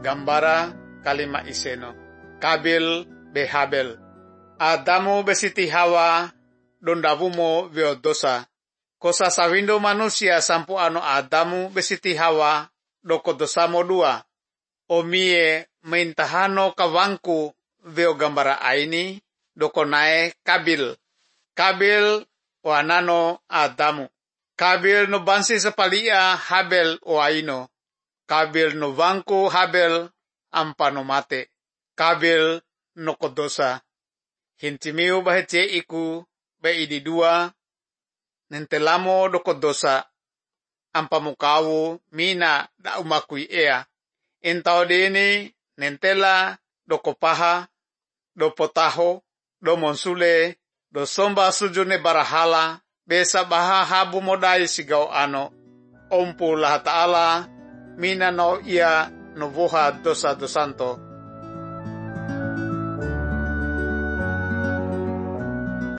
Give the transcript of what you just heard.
gambara kalima iseno. Kabil be Habel. Adamu besiti Hawa dondavumo veo dosa. Kosa sawindo manusia sampu ano Adamu besiti Hawa doko dosamo dua. Omie maintahano kawangku veo gambara aini doko nae Kabil. Kabil o anano Adamu. Kabil no bansi sapalia Habel o aino. Kabil no vangku Habel ampano mate. Kabil no kodosa. Hintimiu bahece iku beidi dua. Nentelamo do kodosa. Ampamukawu mina da umakui ea. Intao dini nentela do kopaha, do potaho, do monsule, do somba sujune barahala. Besa baha habu modai sigau ano. Ompu laha ta'ala mina no ia no voha dosa dosanto.